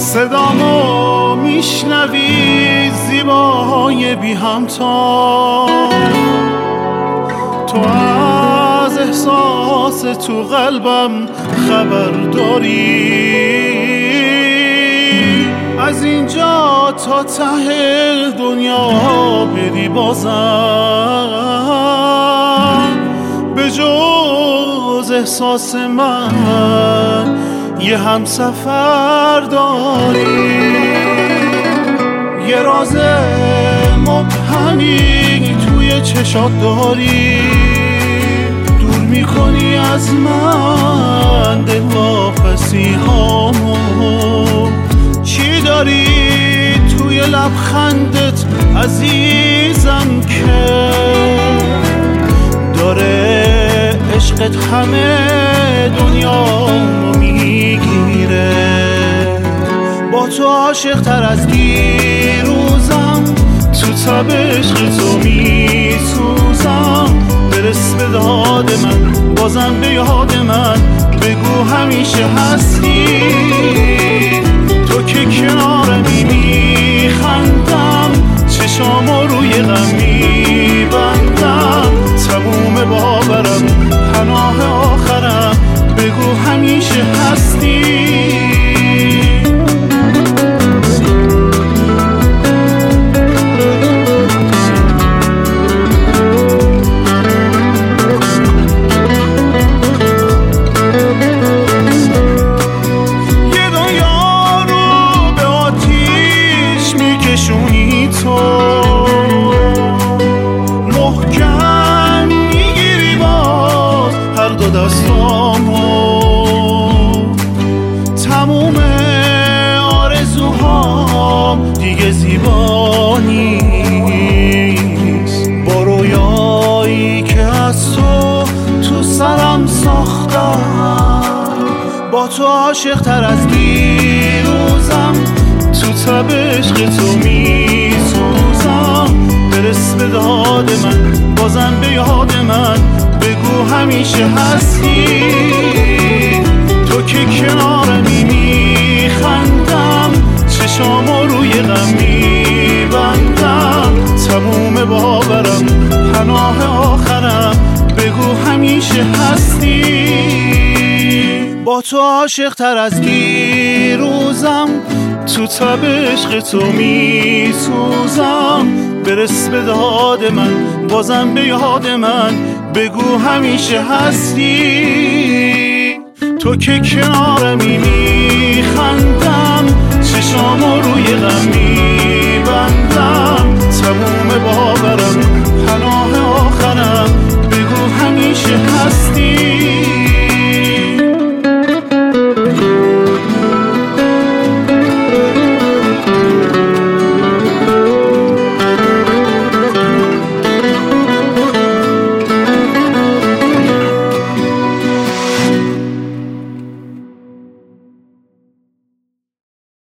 صدامو میشنوی زیباهای بی همتا، تو از احساس تو قلبم خبر داری، از اینجا تا ته دنیا بری بازم به جز احساس من یه همسفر داری. یه راز مبهمی توی چشات داری، دور میکنی از من دلواپسی هامو. چی داری توی لبخندت عزیزم که داره عشقت همه دنیامو میگیره؟ با تو عاشق تر از دیروزم، تو تب عشق تو میسوزم. برس به داد من، بازم به یاد من بگو همیشه هستی. تو که کنارمی میخندم، چشامو روی غم میبندم. تموم باورم، پناه آخرم، بگو همیشه هستی. تموم آرزوهام دیگه زیبا نیست، با رویایی که از تو سرم ساختم. با تو عاشق تر از دیروزم، تو تب عشق تو میسوزم. برس به داد من، بازم به یاد من بگو همیشه هستی. تو که کنارمی میخندم، چشامو روی غم میبندم. تموم باورم، پناه آخرم، بگو همیشه هستی. با تو عاشق تر از دیروزم، تو تب عشق تو میسوزم. برس به داد من، بازم به یاد من بگو همیشه هستی. تو که کنارمی میخندم، چشامو روی غم میبندم. تموم باورم، پناه آخرم، بگو همیشه هستی.